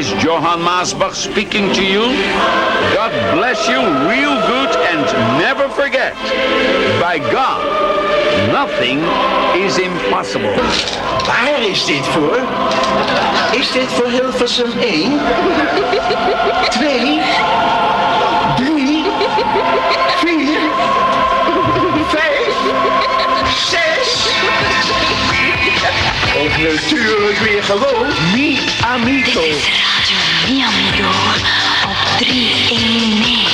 is Johann Maasbach speaking to you. God bless you real good and never forget, by God, nothing is impossible. Waar is dit voor? Is dit voor Hilversum 1? 2? 3? 4? 5? 6? Of natuurlijk weer gewoon Mi Amigo. Dit is Radio Mi Amigo op 319.